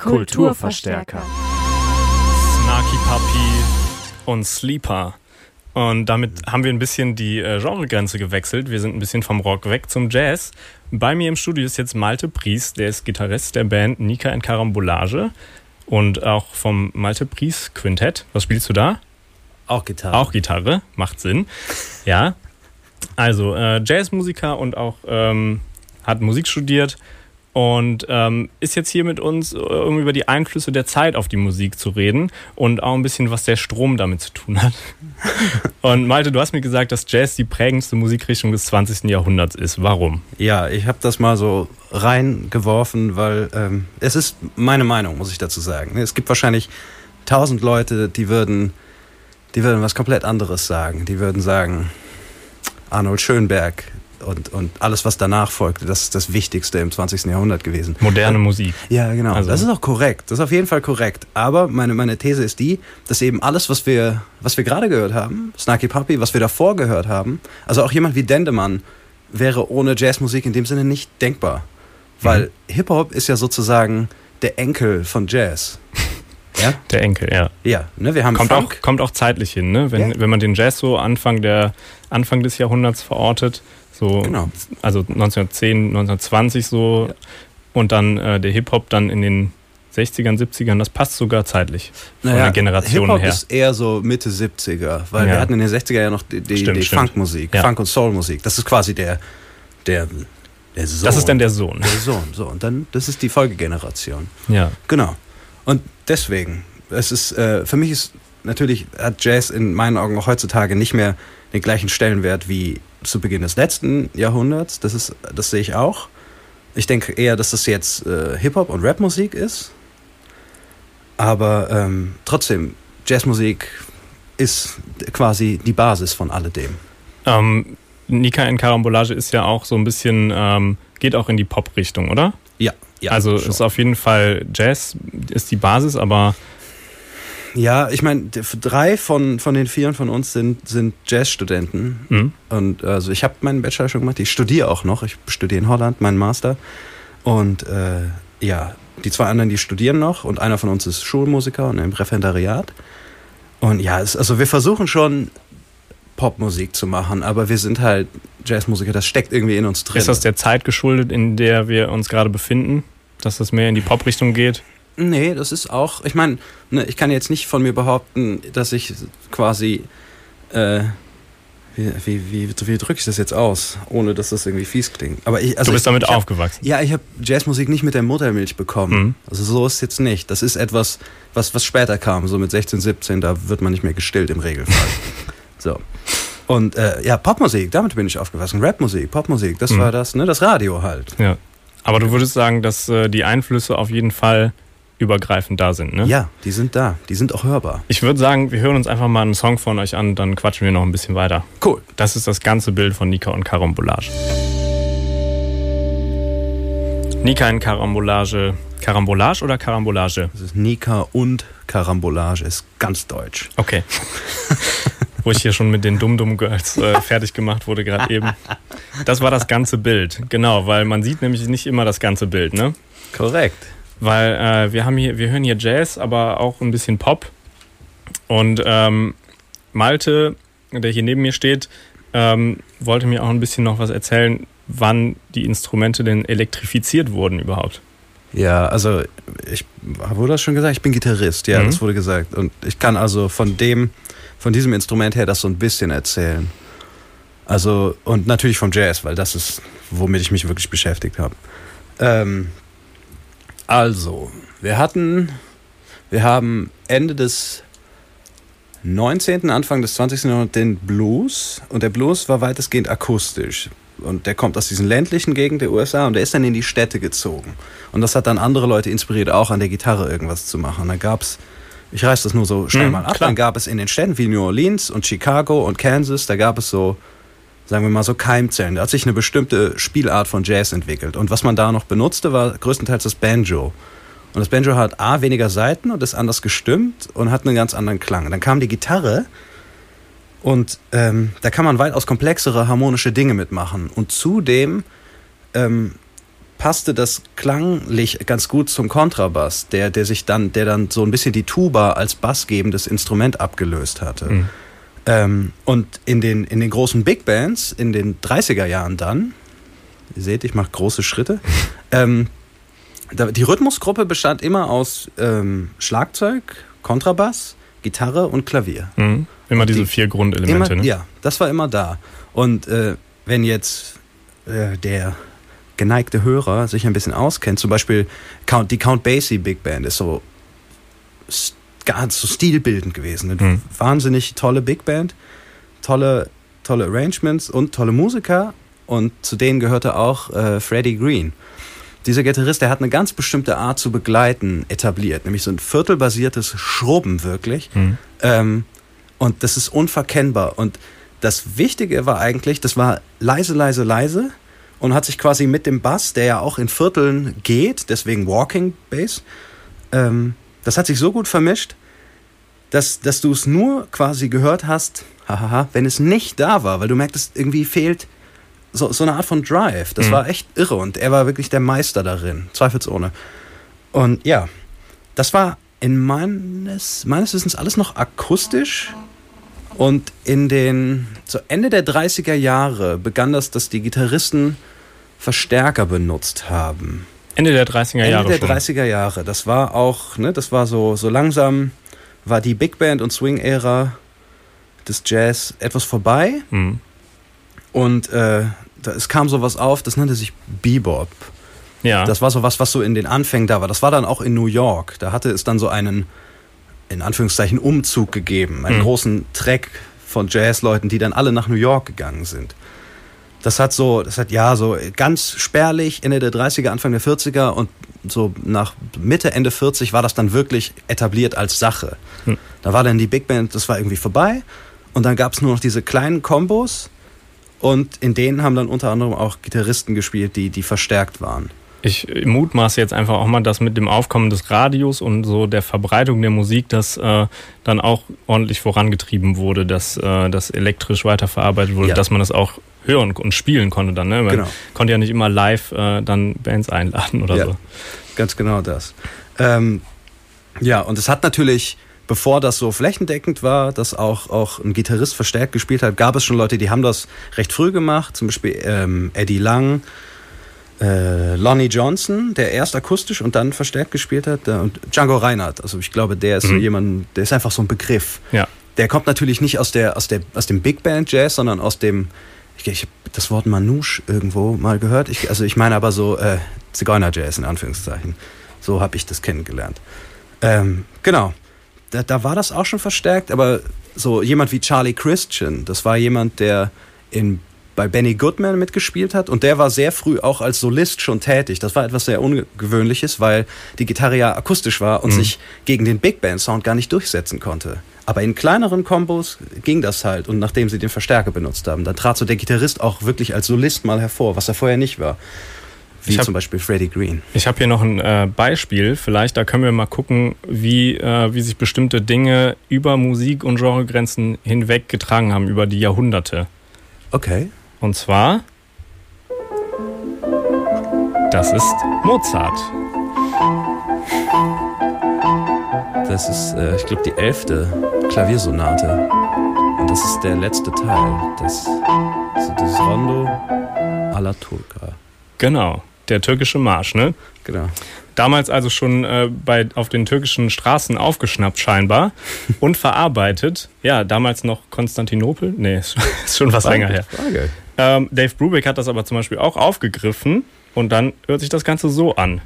Kulturverstärker. Snarky Puppy und Sleeper. Und damit haben wir ein bisschen die Genregrenze gewechselt. Wir sind ein bisschen vom Rock weg zum Jazz. Bei mir im Studio ist jetzt Malte Pries, der ist Gitarrist der Band Nika in Karambolage und auch vom Malte Pries Quintett. Was spielst du da? Auch Gitarre. Auch Gitarre, macht Sinn. Ja, also Jazzmusiker und auch hat Musik studiert und ist jetzt hier mit uns, um über die Einflüsse der Zeit auf die Musik zu reden und auch ein bisschen, was der Strom damit zu tun hat. Und Malte, du hast mir gesagt, dass Jazz die prägendste Musikrichtung des 20. Jahrhunderts ist. Warum? Ja, ich habe das mal so reingeworfen, weil es ist meine Meinung, muss ich dazu sagen. Es gibt wahrscheinlich 1000 Leute, die würden was komplett anderes sagen. Die würden sagen, Arnold Schönberg und alles, was danach folgte, das ist das Wichtigste im 20. Jahrhundert gewesen. Moderne Musik. Ja, genau. Also. Das ist auch korrekt. Das ist auf jeden Fall korrekt. Aber meine These ist die, dass eben alles, was wir gerade gehört haben, Snarky Puppy, was wir davor gehört haben, also auch jemand wie Dendemann wäre ohne Jazzmusik in dem Sinne nicht denkbar. Weil Hip-Hop ist ja sozusagen der Enkel von Jazz. Ja? Der Enkel, ja. Ja, ne, wir haben kommt auch zeitlich hin, ne? Wenn man den Jazz so Anfang des Jahrhunderts verortet, so, genau. Also 1910, 1920 so, ja. Und dann der Hip-Hop dann in den 60ern, 70ern, das passt sogar zeitlich von der Generation her. Hip-Hop ist eher so Mitte 70er, weil wir hatten in den 60er ja noch die Funkmusik, Funk- und Soul-Musik. Das ist quasi der Sohn. Das ist dann der Sohn. Der Sohn, so. Und dann, das ist die Folgegeneration. Ja. Genau. Und deswegen, es ist, für mich ist natürlich, hat Jazz in meinen Augen auch heutzutage nicht mehr den gleichen Stellenwert wie zu Beginn des letzten Jahrhunderts. Das sehe ich auch. Ich denke eher, dass das jetzt Hip-Hop und Rap-Musik ist. Aber trotzdem, Jazzmusik ist quasi die Basis von alledem. Nika in Karambolage ist ja auch so ein bisschen, geht auch in die Pop-Richtung, oder? Ja. Also schon. Ist auf jeden Fall Jazz, ist die Basis, aber... Ja, ich meine, 3 von den 4 von uns sind Jazzstudenten. Mhm. Und also ich habe meinen Bachelor schon gemacht, ich studiere auch noch, ich studiere in Holland, meinen Master. Und die 2 anderen, die studieren noch und einer von uns ist Schulmusiker und im Referendariat. Und ja, also wir versuchen schon Popmusik zu machen, aber wir sind halt Jazzmusiker, das steckt irgendwie in uns drin. Ist das der Zeit geschuldet, in der wir uns gerade befinden, dass das mehr in die Pop-Richtung geht? Nee, das ist auch, ich meine, ich kann jetzt nicht von mir behaupten, dass ich quasi, wie drücke ich das jetzt aus, ohne dass das irgendwie fies klingt. Aber du bist damit aufgewachsen? Ja, ich habe Jazzmusik nicht mit der Muttermilch bekommen. Mhm. Also so ist es jetzt nicht. Das ist etwas, was später kam, so mit 16, 17, da wird man nicht mehr gestillt im Regelfall. So. Und Popmusik, damit bin ich aufgewachsen. Rapmusik, Popmusik, das war das, ne, das Radio halt. Ja. Aber du würdest sagen, dass die Einflüsse auf jeden Fall übergreifend da sind, ne? Ja, die sind da. Die sind auch hörbar. Ich würde sagen, wir hören uns einfach mal einen Song von euch an, dann quatschen wir noch ein bisschen weiter. Cool. Das ist das ganze Bild von Nika und Karambolage. Nika in Karambolage. Karambolage oder Karambolage? Das ist Nika und Karambolage, ist ganz deutsch. Okay. Wo ich hier schon mit den Dum-Dum-Girls fertig gemacht wurde gerade eben. Das war das ganze Bild. Genau, weil man sieht nämlich nicht immer das ganze Bild, ne? Korrekt. Weil wir hören hier Jazz, aber auch ein bisschen Pop. Und Malte, der hier neben mir steht, wollte mir auch ein bisschen noch was erzählen, wann die Instrumente denn elektrifiziert wurden überhaupt. Ja, also wurde das schon gesagt? Ich bin Gitarrist, ja, das wurde gesagt. Und ich kann also von diesem Instrument her das so ein bisschen erzählen. Also, und natürlich vom Jazz, weil das ist, womit ich mich wirklich beschäftigt habe. Also, wir haben Ende des 19., Anfang des 20. Jahrhunderts den Blues. Und der Blues war weitestgehend akustisch. Und der kommt aus diesen ländlichen Gegenden der USA und der ist dann in die Städte gezogen. Und das hat dann andere Leute inspiriert, auch an der Gitarre irgendwas zu machen. Da gab's, ich reiß das nur so schnell mal ab, klar. Dann gab es in den Städten wie New Orleans und Chicago und Kansas, da gab es so, sagen wir mal so Keimzellen. Da hat sich eine bestimmte Spielart von Jazz entwickelt. Und was man da noch benutzte, war größtenteils das Banjo. Und das Banjo hat weniger Saiten und ist anders gestimmt und hat einen ganz anderen Klang. Dann kam die Gitarre und da kann man weitaus komplexere harmonische Dinge mitmachen. Und zudem passte das klanglich ganz gut zum Kontrabass, der dann so ein bisschen die Tuba als bassgebendes Instrument abgelöst hatte. Und in den großen Big Bands in den 30er Jahren dann, ihr seht, ich mache große Schritte, die Rhythmusgruppe bestand immer aus Schlagzeug, Kontrabass, Gitarre und Klavier. Immer diese 4 Grundelemente, immer, ne? Ja, das war immer da. Und wenn jetzt der geneigte Hörer sich ein bisschen auskennt, zum Beispiel die Count Basie Big Band ist so ganz so stilbildend gewesen. Eine wahnsinnig tolle Big Band, tolle Arrangements und tolle Musiker, und zu denen gehörte auch Freddie Green. Dieser Gitarrist, der hat eine ganz bestimmte Art zu begleiten etabliert, nämlich so ein viertelbasiertes Schrubben wirklich. Und das ist unverkennbar. Und das Wichtige war eigentlich, das war leise, leise, leise und hat sich quasi mit dem Bass, der ja auch in Vierteln geht, deswegen Walking Bass, das hat sich so gut vermischt, dass du es nur quasi gehört hast, wenn es nicht da war, weil du merktest, irgendwie fehlt so eine Art von Drive. Das war echt irre, und er war wirklich der Meister darin, zweifelsohne. Und ja, das war in meines Wissens alles noch akustisch. Und so Ende der 30er Jahre begann das, dass die Gitarristen Verstärker benutzt haben. Ende der 30er Jahre Ende der 30er Jahre. Das war auch, ne, das war so langsam, war die Big Band und Swing-Ära des Jazz etwas vorbei. Und es kam sowas auf, das nannte sich Bebop. Ja. Das war sowas, was so in den Anfängen da war. Das war dann auch in New York. Da hatte es dann so einen, in Anführungszeichen, Umzug gegeben. Einen großen Treck von Jazzleuten, die dann alle nach New York gegangen sind. Das hat so ganz spärlich Ende der 30er, Anfang der 40er, und so nach Mitte, Ende 40 war das dann wirklich etabliert als Sache. Da war dann die Big Band, das war irgendwie vorbei, und dann gab es nur noch diese kleinen Kombos, und in denen haben dann unter anderem auch Gitarristen gespielt, die verstärkt waren. Ich mutmaße jetzt einfach auch mal, dass mit dem Aufkommen des Radios und so der Verbreitung der Musik das dann auch ordentlich vorangetrieben wurde, dass das elektrisch weiterverarbeitet wurde, dass man das auch hören und spielen konnte dann. Ne? Man konnte ja nicht immer live dann Bands einladen oder so. Ganz genau das. Und es hat natürlich, bevor das so flächendeckend war, dass auch ein Gitarrist verstärkt gespielt hat, gab es schon Leute, die haben das recht früh gemacht, zum Beispiel Eddie Lang, Lonnie Johnson, der erst akustisch und dann verstärkt gespielt hat, und Django Reinhardt. Also ich glaube, der ist so jemand, der ist einfach so ein Begriff. Ja. Der kommt natürlich nicht aus dem Big Band Jazz, sondern aus dem, ich habe das Wort Manouche irgendwo mal gehört. Ich meine aber so Zigeuner Jazz in Anführungszeichen. So habe ich das kennengelernt. Genau. Da war das auch schon verstärkt, aber so jemand wie Charlie Christian, das war jemand, der bei Benny Goodman mitgespielt hat, und der war sehr früh auch als Solist schon tätig. Das war etwas sehr Ungewöhnliches, weil die Gitarre ja akustisch war und sich gegen den Big Band Sound gar nicht durchsetzen konnte. Aber in kleineren Kombos ging das halt, und nachdem sie den Verstärker benutzt haben, dann trat so der Gitarrist auch wirklich als Solist mal hervor, was er vorher nicht war. Wie zum Beispiel Freddie Green. Ich habe hier noch ein Beispiel, vielleicht, da können wir mal gucken, wie sich bestimmte Dinge über Musik- und Genregrenzen hinweg getragen haben, über die Jahrhunderte. Okay. Und zwar, das ist Mozart. Das ist, ich glaube, die 11. Klaviersonate. Und das ist der letzte Teil. Das Rondo alla Turca. Genau, der türkische Marsch, ne? Genau. Damals also schon auf den türkischen Straßen aufgeschnappt scheinbar und verarbeitet. Ja, damals noch Konstantinopel? Nee, ist schon was länger her. Dave Brubeck hat das aber zum Beispiel auch aufgegriffen, und dann hört sich das Ganze so an.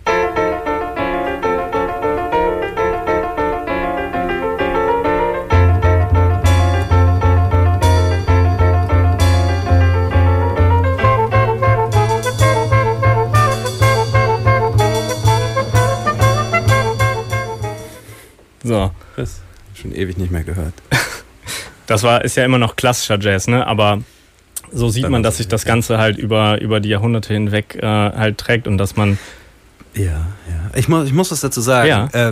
So. Krass. Schon ewig nicht mehr gehört. Das ist ja immer noch klassischer Jazz, ne? Aber so sieht man, dass sich das Ganze halt über die Jahrhunderte hinweg halt trägt, und dass man... Ja. Ich muss was dazu sagen. Ja.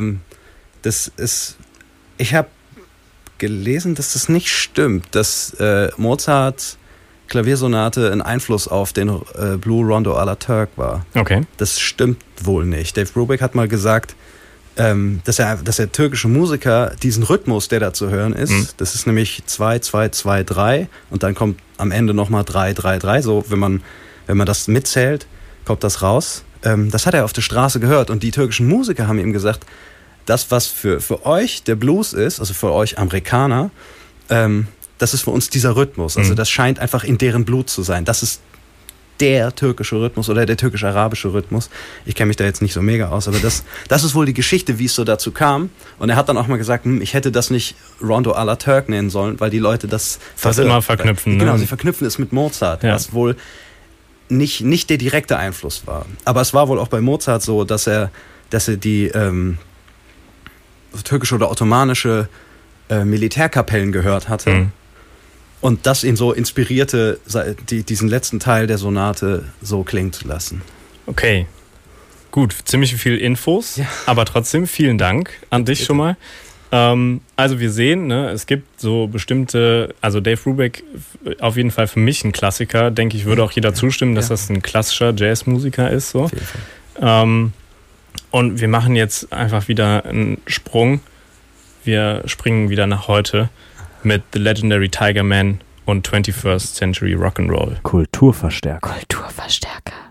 Ich habe gelesen, dass das nicht stimmt, dass Mozart Klaviersonate ein Einfluss auf den Blue Rondo à la Turk war. Okay. Das stimmt wohl nicht. Dave Brubeck hat mal gesagt, dass der türkische Musiker diesen Rhythmus, der da zu hören ist, das ist nämlich 2, 2, 2, 3 und dann kommt am Ende nochmal 3, 3, 3. So, wenn man das mitzählt, kommt das raus. Das hat er auf der Straße gehört und die türkischen Musiker haben ihm gesagt, das, was für euch der Blues ist, also für euch Amerikaner, das ist für uns dieser Rhythmus. Also das scheint einfach in deren Blut zu sein. Das ist der türkische Rhythmus oder der türkisch-arabische Rhythmus. Ich kenne mich da jetzt nicht so mega aus, aber das ist wohl die Geschichte, wie es so dazu kam. Und er hat dann auch mal gesagt, ich hätte das nicht Rondo à la Turk nennen sollen, weil die Leute das immer verknüpfen. Genau, ne? Sie verknüpfen es mit Mozart, was wohl nicht der direkte Einfluss war. Aber es war wohl auch bei Mozart so, dass er die türkische oder ottomanische Militärkapellen gehört hatte. Und das ihn so inspirierte, diesen letzten Teil der Sonate so klingen zu lassen. Okay, gut, ziemlich viel Infos, aber trotzdem vielen Dank an dich schon mal. Also wir sehen, ne, es gibt so bestimmte, also Dave Brubeck auf jeden Fall für mich ein Klassiker, denke ich, würde auch jeder zustimmen, dass das ein klassischer Jazzmusiker ist. So. Auf jeden Fall. Und wir machen jetzt einfach wieder einen Sprung. Wir springen wieder nach heute mit The Legendary Tiger Man und 21st Century Rock'n'Roll. Kulturverstärker. Kulturverstärker.